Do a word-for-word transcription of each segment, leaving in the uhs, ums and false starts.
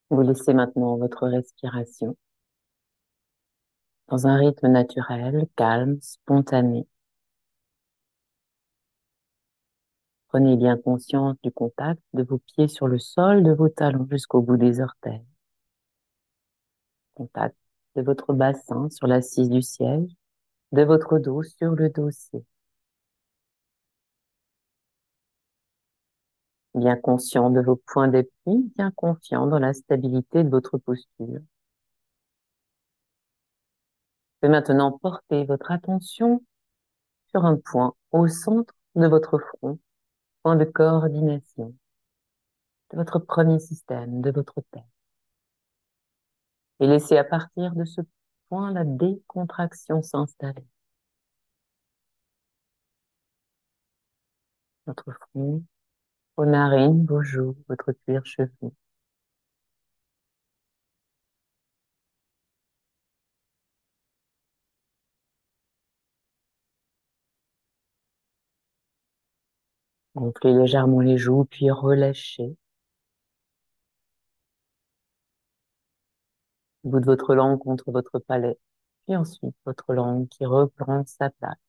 Vous laissez maintenant votre respiration dans un rythme naturel, calme, spontané. Prenez bien conscience du contact de vos pieds sur le sol, de vos talons jusqu'au bout des orteils. Contact de votre bassin sur l'assise du siège, de votre dos sur le dossier. Bien conscient de vos points d'appui, bien confiant dans la stabilité de votre posture. Vous maintenant porter votre attention sur un point au centre de votre front, point de coordination de votre premier système, de votre tête. Et laissez à partir de ce point la décontraction s'installer. Votre front, vos narines, vos joues, votre cuir chevelu. Gonflez légèrement les joues, puis relâchez. Le bout de votre langue contre votre palais, puis ensuite votre langue qui reprend sa place.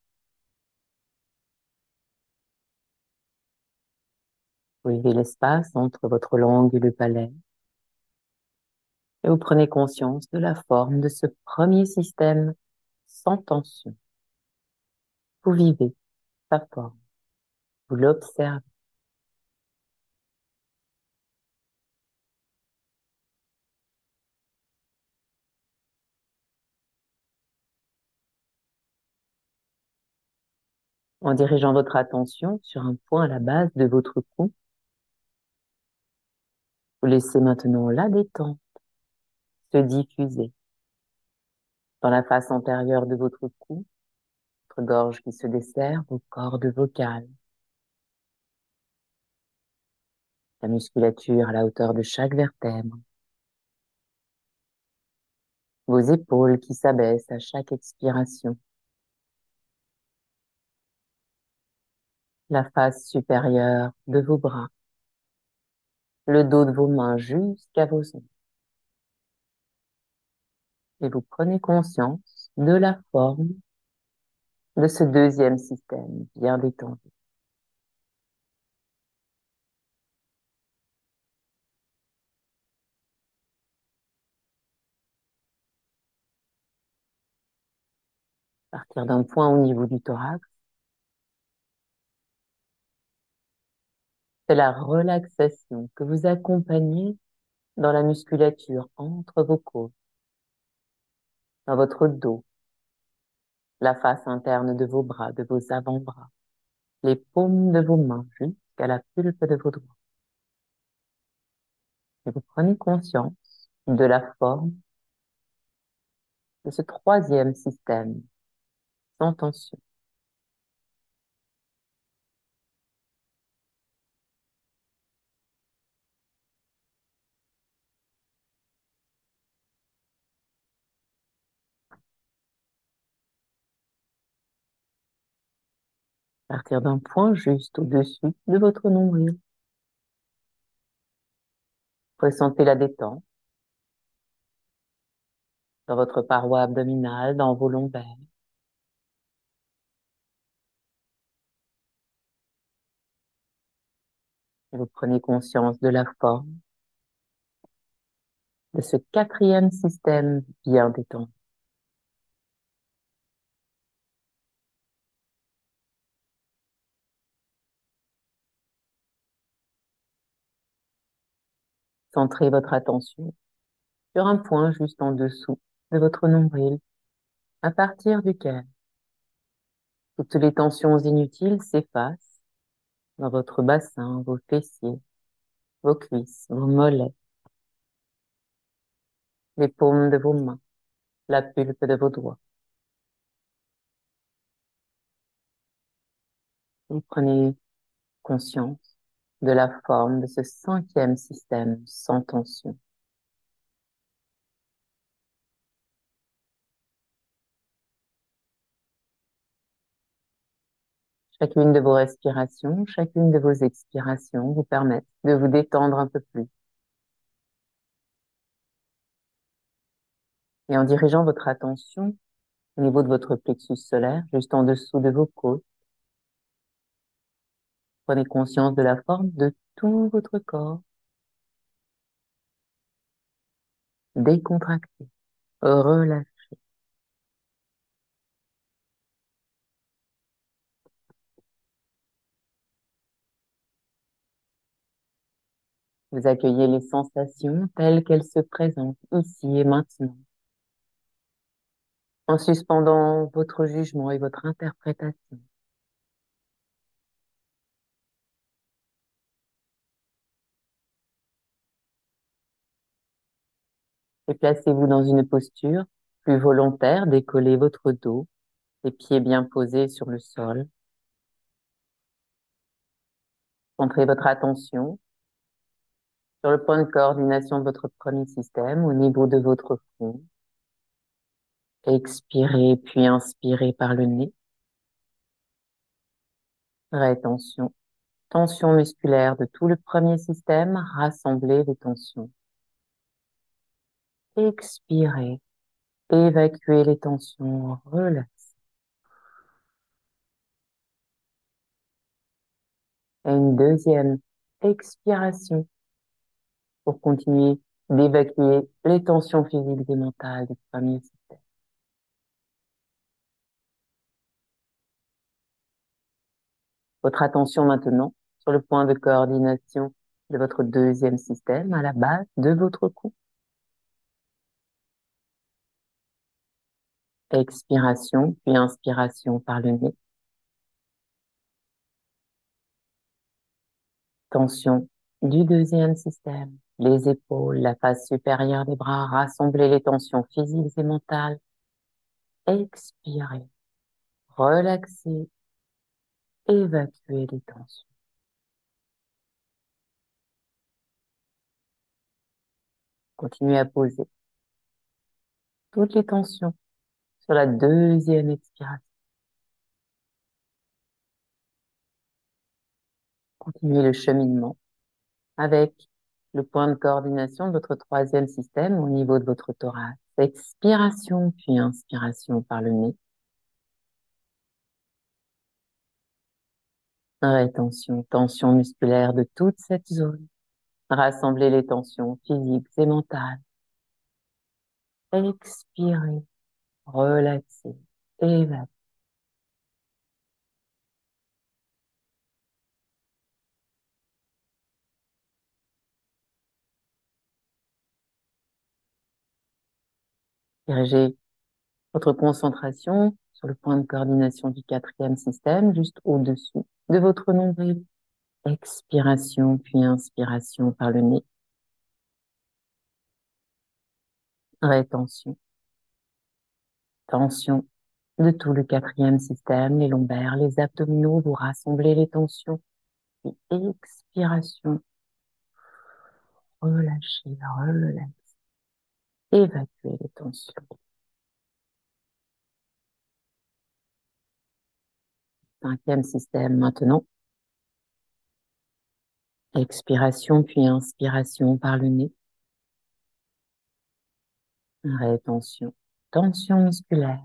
Vous levez l'espace entre votre langue et le palais. Et vous prenez conscience de la forme de ce premier système sans tension. Vous vivez sa forme. Vous l'observez. En dirigeant votre attention sur un point à la base de votre cou, vous laissez maintenant la détente se diffuser dans la face antérieure de votre cou, votre gorge qui se desserre, vos cordes vocales, la musculature à la hauteur de chaque vertèbre, vos épaules qui s'abaissent à chaque expiration, la face supérieure de vos bras, le dos de vos mains jusqu'à vos ongles. Et vous prenez conscience de la forme de ce deuxième système bien détendu. À partir d'un point au niveau du thorax, c'est la relaxation que vous accompagnez dans la musculature entre vos côtes, dans votre dos, la face interne de vos bras, de vos avant-bras, les paumes de vos mains jusqu'à la pulpe de vos doigts. Et vous prenez conscience de la forme de ce troisième système sans tension. À partir d'un point juste au-dessus de votre nombril, ressentez la détente dans votre paroi abdominale, dans vos lombaires. Et vous prenez conscience de la forme de ce quatrième système bien détendu. Centrez votre attention sur un point juste en dessous de votre nombril, à partir duquel toutes les tensions inutiles s'effacent dans votre bassin, vos fessiers, vos cuisses, vos mollets, les paumes de vos mains, la pulpe de vos doigts. Vous prenez conscience de la forme de ce cinquième système sans tension. Chacune de vos respirations, chacune de vos expirations vous permettent de vous détendre un peu plus. Et en dirigeant votre attention au niveau de votre plexus solaire, juste en dessous de vos côtes, prenez conscience de la forme de tout votre corps, décontracté, relâché. Vous accueillez les sensations telles qu'elles se présentent ici et maintenant, en suspendant votre jugement et votre interprétation. Et placez-vous dans une posture plus volontaire, décollez votre dos, les pieds bien posés sur le sol. Centrez votre attention sur le point de coordination de votre premier système au niveau de votre front. Expirez puis inspirez par le nez. Rétention. Tension musculaire de tout le premier système. Rassemblez les tensions. Expirez. Évacuez les tensions. Relaxez. Et une deuxième expiration pour continuer d'évacuer les tensions physiques et mentales du premier système. Votre attention maintenant sur le point de coordination de votre deuxième système à la base de votre cou. Expiration, puis inspiration par le nez. Tension du deuxième système. Les épaules, la face supérieure des bras, rassemblez les tensions physiques et mentales. Expirez, relaxez, évacuez les tensions. Continuez à poser toutes les tensions sur la deuxième expiration. Continuez le cheminement avec le point de coordination de votre troisième système au niveau de votre thorax. Expiration, puis inspiration par le nez. Rétention, tension musculaire de toute cette zone. Rassemblez les tensions physiques et mentales. Expirez, relaxez, évacuez. Dirigez votre concentration sur le point de coordination du quatrième système, juste au-dessus de votre nombril. Expiration, puis inspiration par le nez. Rétention. Tension de tout le quatrième système, les lombaires, les abdominaux, vous rassemblez les tensions. Puis expiration. Relâchez, relâchez. Évacuez les tensions. Cinquième système maintenant. Expiration puis inspiration par le nez. Rétention. Tension musculaire.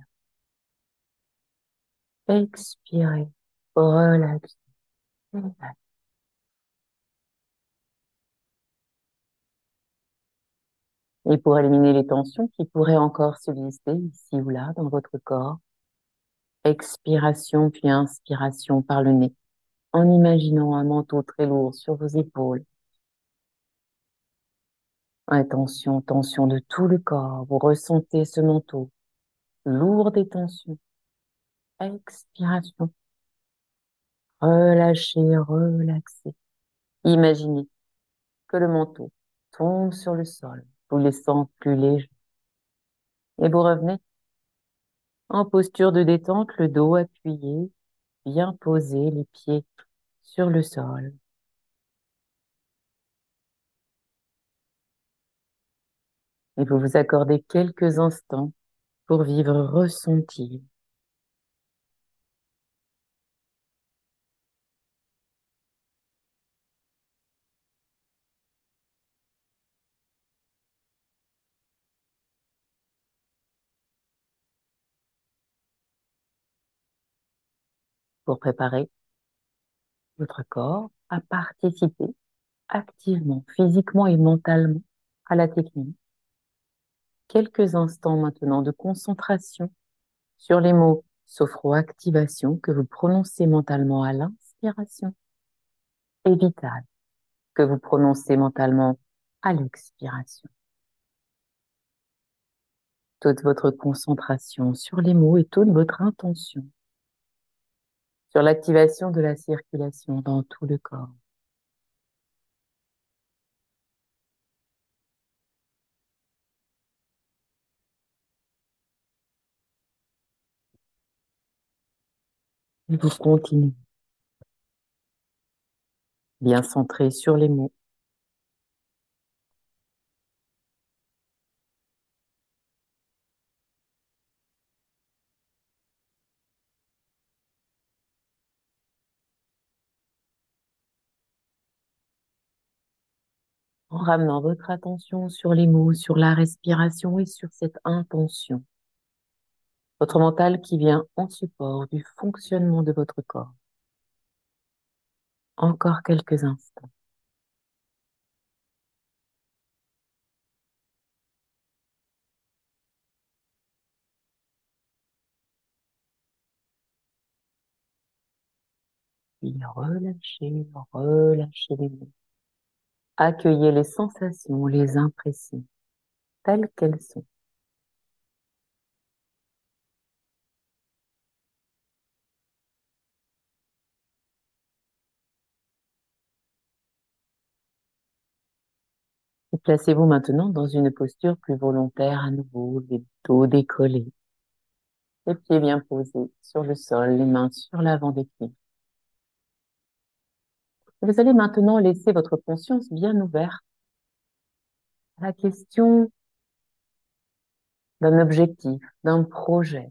Expirez. Relaxez. Et pour éliminer les tensions qui pourraient encore subsister ici ou là dans votre corps, expiration puis inspiration par le nez, en imaginant un manteau très lourd sur vos épaules. Attention, tension de tout le corps. Vous ressentez ce manteau lourd des tensions. Expiration. Relâchez, relaxez. Imaginez que le manteau tombe sur le sol, vous laissant plus léger. Et vous revenez en posture de détente, le dos appuyé, bien posé, les pieds sur le sol. Et vous vous accordez quelques instants pour vivre ressenti. pour préparer votre corps à participer activement, physiquement et mentalement à la technique. Quelques instants maintenant de concentration sur les mots sophroactivation que vous prononcez mentalement à l'inspiration et vital que vous prononcez mentalement à l'expiration. Toute votre concentration sur les mots et toute votre intention sur l'activation de la circulation dans tout le corps. Et vous continuez, bien centré sur les mots. En ramenant votre attention sur les mots, sur la respiration et sur cette intention. Votre mental qui vient en support du fonctionnement de votre corps. Encore quelques instants. Puis relâchez, relâchez les mots. Accueillez les sensations, les impressions, telles qu'elles sont. Et placez-vous maintenant dans une posture plus volontaire à nouveau, les dos décollés, les pieds bien posés sur le sol, les mains sur l'avant des pieds. Vous allez maintenant laisser votre conscience bien ouverte à la question d'un objectif, d'un projet.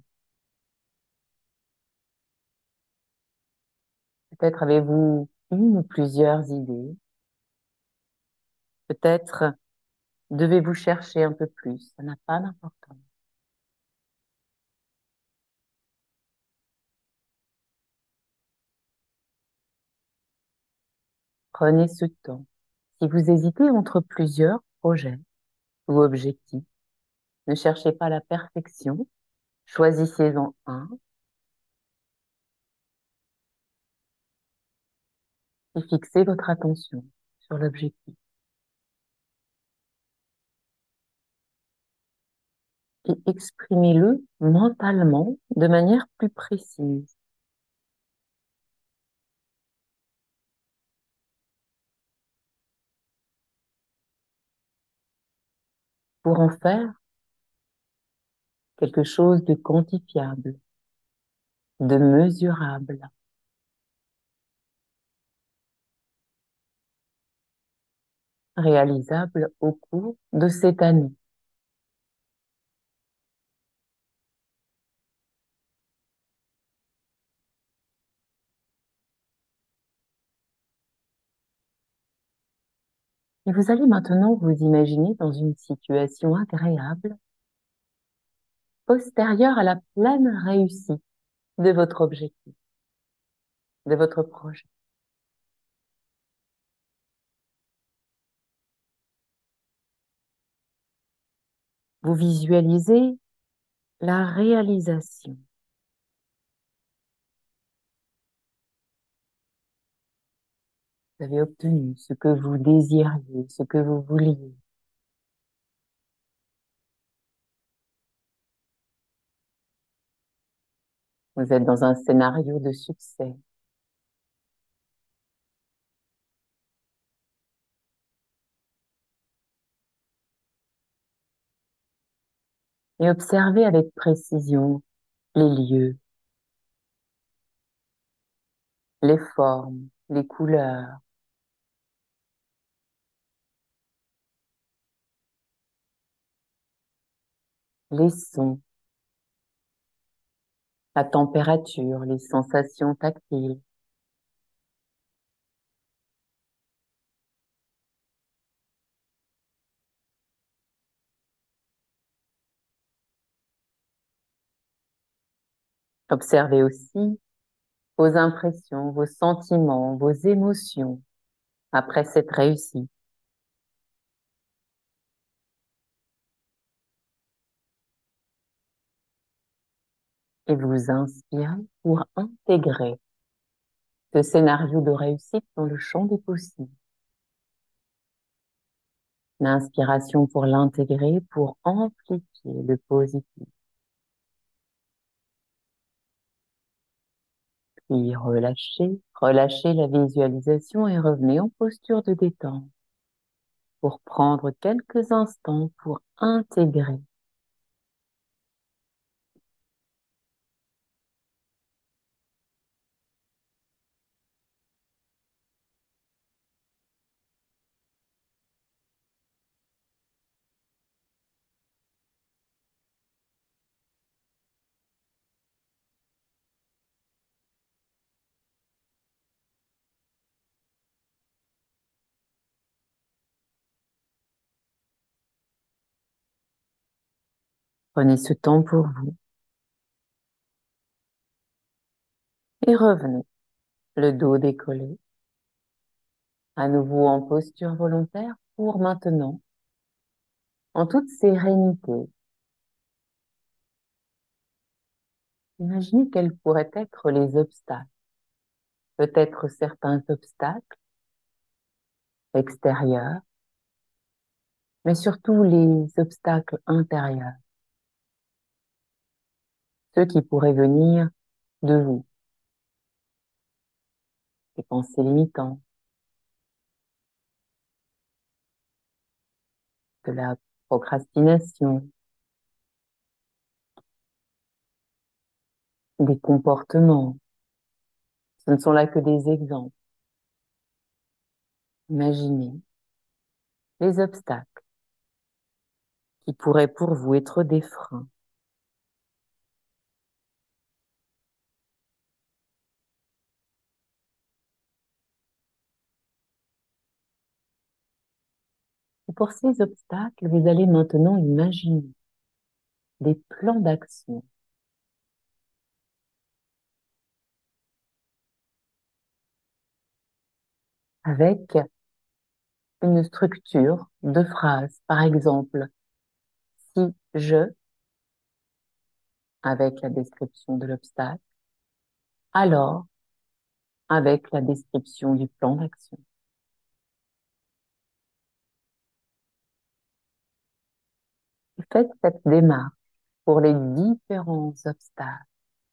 Peut-être avez-vous une ou plusieurs idées. Peut-être devez-vous chercher un peu plus. Ça n'a pas d'importance. Prenez ce temps. Si vous hésitez entre plusieurs projets ou objectifs, ne cherchez pas la perfection. Choisissez-en un et fixez votre attention sur l'objectif. Et exprimez-le mentalement de manière plus précise. Pour en faire quelque chose de quantifiable, de mesurable, réalisable au cours de cette année. Et vous allez maintenant vous imaginer dans une situation agréable, postérieure à la pleine réussite de votre objectif, de votre projet. Vous visualisez la réalisation. Vous avez obtenu ce que vous désiriez, ce que vous vouliez. Vous êtes dans un scénario de succès. Et observez avec précision les lieux, les formes, les couleurs, les sons, la température, les sensations tactiles. Observez aussi vos impressions, vos sentiments, vos émotions après cette réussite. Et vous inspirez pour intégrer ce scénario de réussite dans le champ des possibles. L'inspiration pour l'intégrer, pour amplifier le positif. Puis relâchez, relâchez la visualisation et revenez en posture de détente pour prendre quelques instants pour intégrer. Prenez ce temps pour vous et revenez, le dos décollé, à nouveau en posture volontaire pour maintenant, en toute sérénité, imaginez quels pourraient être les obstacles. Peut-être certains obstacles extérieurs, mais surtout les obstacles intérieurs, ceux qui pourraient venir de vous, des pensées limitantes, de la procrastination, des comportements. Ce ne sont là que des exemples. Imaginez les obstacles qui pourraient pour vous être des freins. Et pour ces obstacles, vous allez maintenant imaginer des plans d'action avec une structure de phrases. Par exemple, si je, avec la description de l'obstacle, alors avec la description du plan d'action. Faites cette démarche pour les différents obstacles.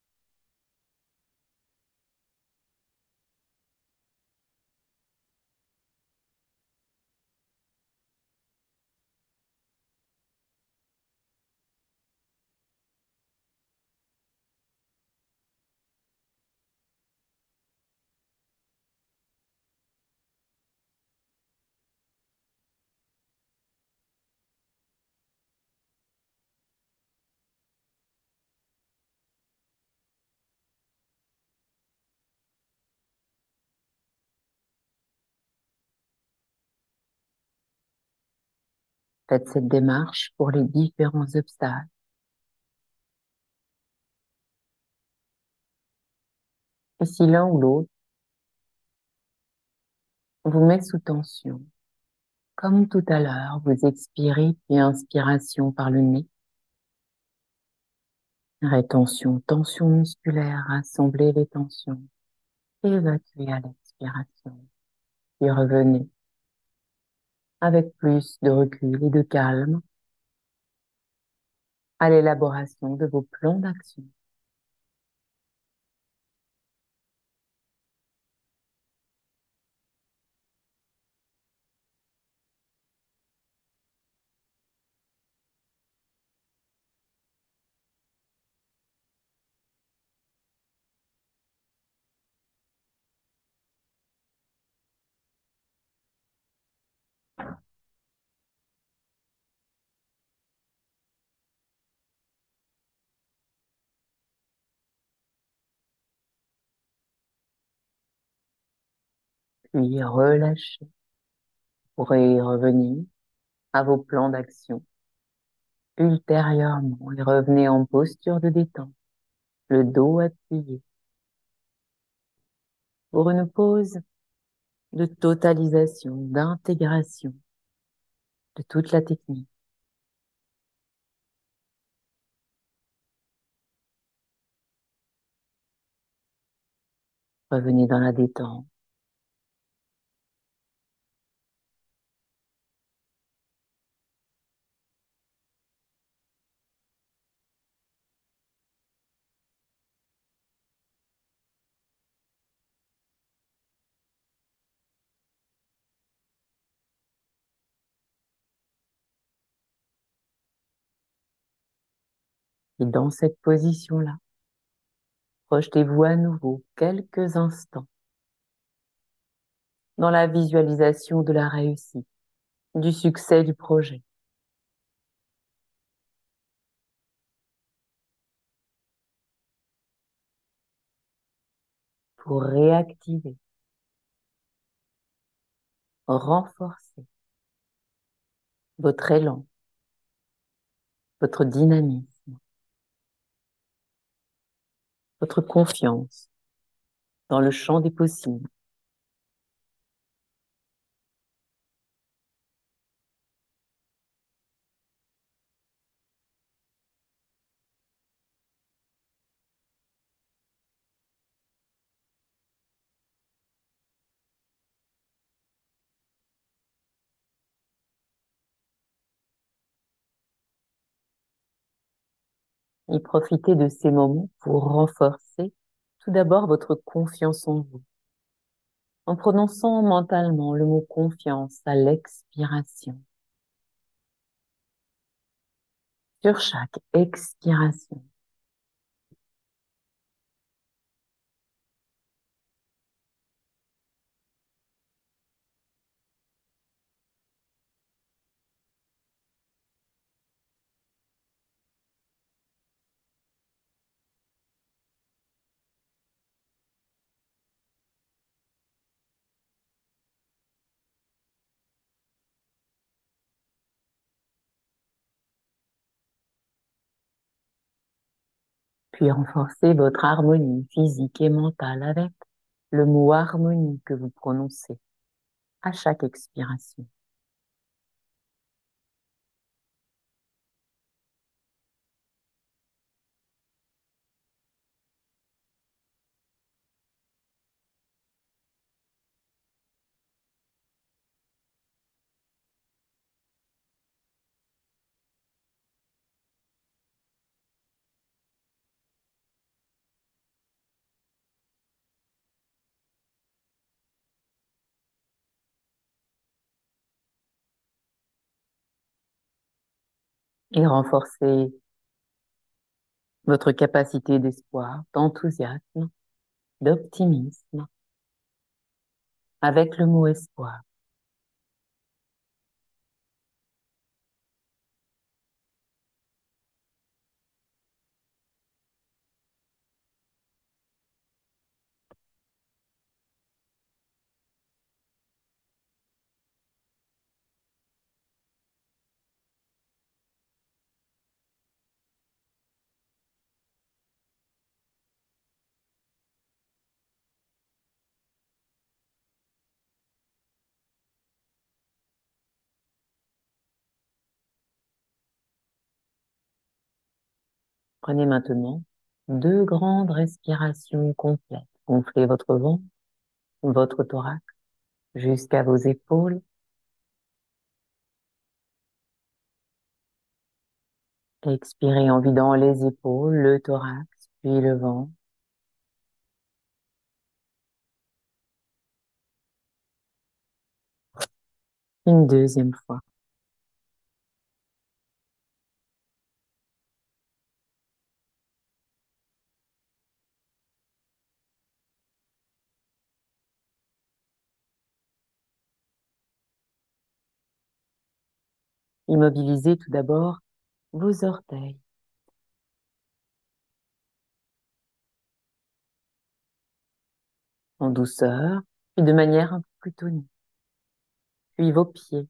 Faites cette démarche pour les différents obstacles. Et si l'un ou l'autre vous met sous tension, comme tout à l'heure, vous expirez puis inspiration par le nez. Rétention, tension musculaire, rassemblez les tensions. Évacuez à l'expiration. Puis revenez avec plus de recul et de calme à l'élaboration de vos plans d'action. Puis relâchez. Vous pourrez revenir à vos plans d'action ultérieurement et revenez en posture de détente, le dos appuyé, pour une pause de totalisation, d'intégration de toute la technique. Revenez dans la détente. Et dans cette position-là, projetez-vous à nouveau quelques instants dans la visualisation de la réussite, du succès du projet. Pour réactiver, renforcer votre élan, votre dynamisme, votre confiance dans le champ des possibles. Et profitez de ces moments pour renforcer tout d'abord votre confiance en vous, en prononçant mentalement le mot confiance à l'expiration. Sur chaque expiration, puis renforcez votre harmonie physique et mentale avec le mot harmonie que vous prononcez à chaque expiration. Et renforcez votre capacité d'espoir, d'enthousiasme, d'optimisme avec le mot espoir. Prenez maintenant deux grandes respirations complètes. Gonflez votre ventre, votre thorax jusqu'à vos épaules. Expirez en vidant les épaules, le thorax, puis le ventre. Une deuxième fois. Immobilisez tout d'abord vos orteils. En douceur, puis de manière un peu plus tonique. Puis vos pieds,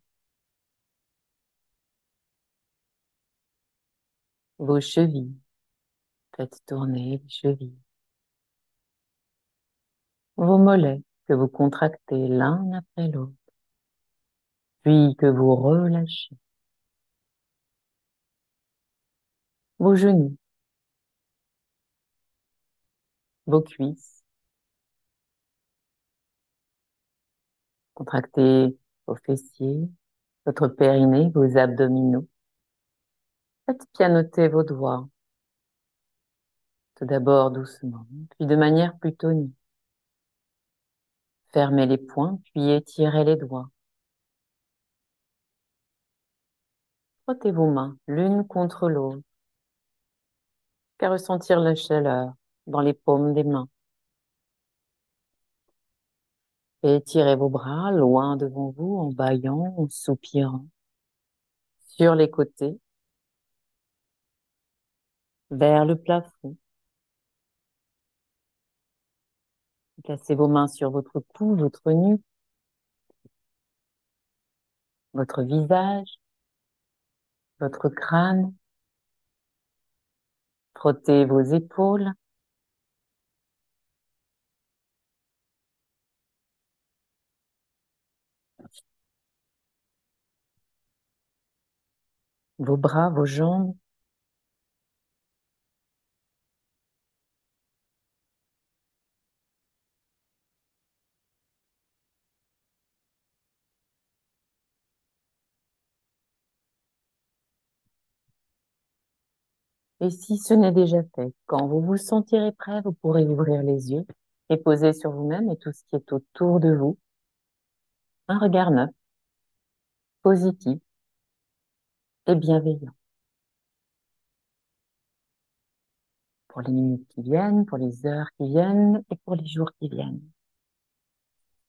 vos chevilles. Faites tourner les chevilles. vos mollets que vous contractez l'un après l'autre, puis que vous relâchez, vos genoux, vos cuisses, contractez vos fessiers, votre périnée, vos abdominaux. Faites pianoter vos doigts, tout d'abord doucement, puis de manière plus tonique. Fermez les poings, puis étirez les doigts. Frottez vos mains l'une contre l'autre, car ressentir la chaleur dans les paumes des mains. Et étirez vos bras loin devant vous en bâillant, en soupirant, sur les côtés, vers le plafond. Placez vos mains sur votre cou, votre nuque, votre visage, votre crâne. Frottez vos épaules, vos bras, vos jambes. Et si ce n'est déjà fait, quand vous vous sentirez prêt, vous pourrez ouvrir les yeux et poser sur vous-même et tout ce qui est autour de vous un regard neuf, positif et bienveillant. Pour les minutes qui viennent, pour les heures qui viennent et pour les jours qui viennent.